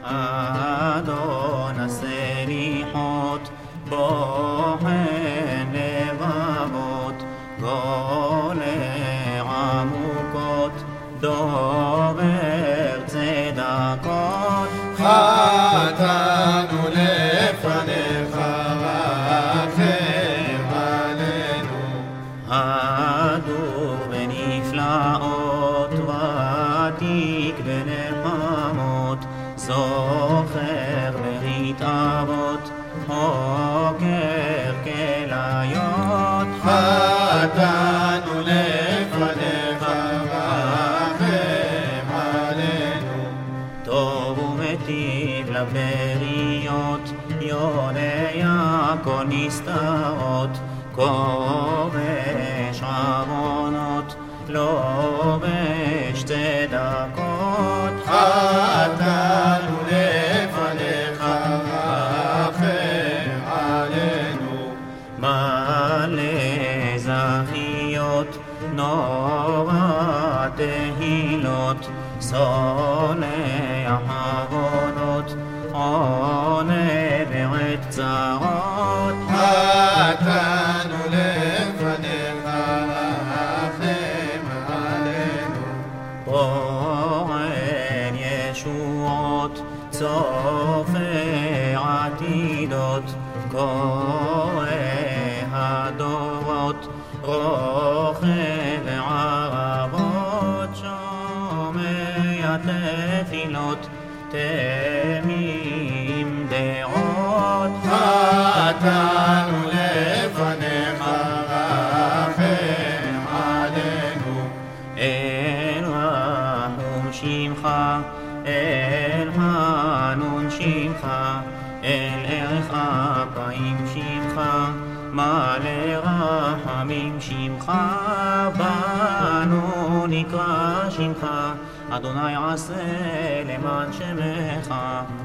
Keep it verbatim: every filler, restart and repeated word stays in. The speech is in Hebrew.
אדון הסליחות, בוחן לבבות, גולה עמוקות, דובר צדקות. חטאנו לפניך, רחם עלינו. הדור בנפלאות, ותיק בנחמות, זוכר ברית אבות, חוקר כליות. חטאנו לפניך, רחם עלינו. טוב ומיטיב לבריות, יודע כל נסתרות, כובש עוונות, לובש צדקות. חטאנו לפניך, רחם עלינו. מלא זכיות, נורא תהילות, סולח עוונות, עונה בעת צרות. חטאנו לפניך, רחם עלינו. פורן ישועות, צופה עתידות, קורא הדורות, רוכב ערבות, שומע תפילות, תמים דעות. חטאנו לפניך, רחם עלינו. אל רחום שמך, אל חנון שמך, אל ערך אפיים שמך, מלא רחמים שמך, בנו נקרא שמך, אדוני עשה למען שמך.